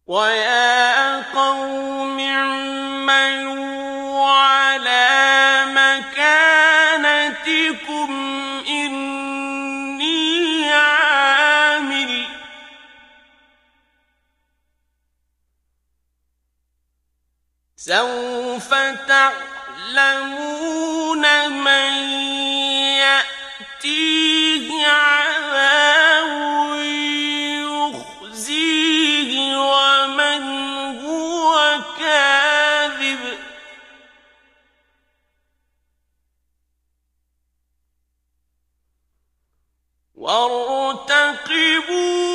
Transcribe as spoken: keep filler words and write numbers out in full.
وَيَا قَوْمِ اعْمَلُوا عَلَىٰ مَكَانَتِكُمْ إِنِّي عَامِلٌ ۖ سَوْفَ تَعْلَمُونَ مَن يَأْتِيهِ عَذَابٌ يُخْزِيهِ وَمَنْ هُوَ كَاذِبٌ ۖ وَارْتَقِبُوا